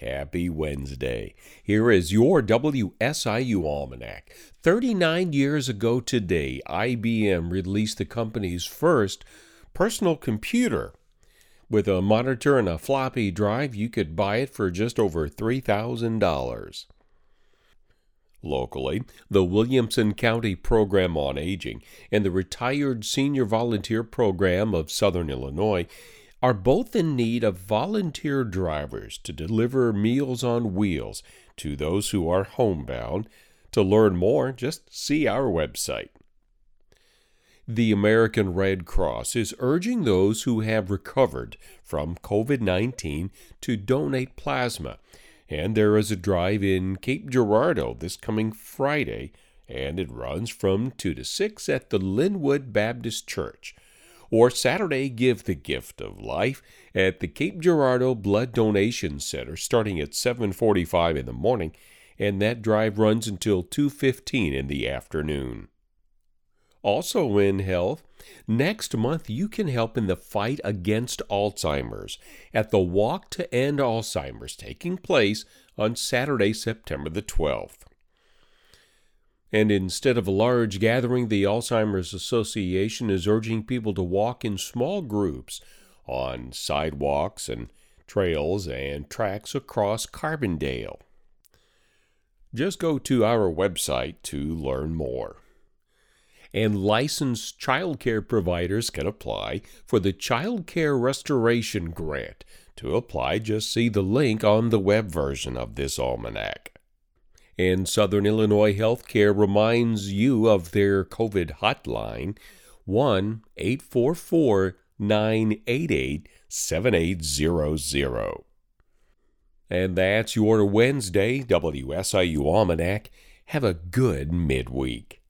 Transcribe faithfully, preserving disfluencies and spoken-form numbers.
Happy Wednesday. Here is your W S I U Almanac. thirty-nine years ago today, I B M released the company's first personal computer. With a monitor and a floppy drive, you could buy it for just over three thousand dollars. Locally, the Williamson County Program on Aging and the Retired Senior Volunteer Program of Southern Illinois are both in need of volunteer drivers to deliver Meals on Wheels to those who are homebound. To learn more, just see our website. The American Red Cross is urging those who have recovered from covid nineteen to donate plasma, and there is a drive in Cape Girardeau this coming Friday, and it runs from two to six at the Linwood Baptist Church. Or Saturday, give the gift of life at the Cape Girardeau Blood Donation Center starting at seven forty-five in the morning, and that drive runs until two fifteen in the afternoon. Also in health, next month you can help in the fight against Alzheimer's at the Walk to End Alzheimer's taking place on Saturday, September the twelfth. And instead of a large gathering, the Alzheimer's Association is urging people to walk in small groups on sidewalks and trails and tracks across Carbondale. Just go to our website to learn more. And licensed child care providers can apply for the Child Care Restoration Grant. To apply, just see the link on the web version of this almanac. And Southern Illinois Healthcare reminds you of their COVID hotline, one eight four four, nine eight eight, seven eight zero zero. And that's your Wednesday W S I U Almanac. Have a good midweek.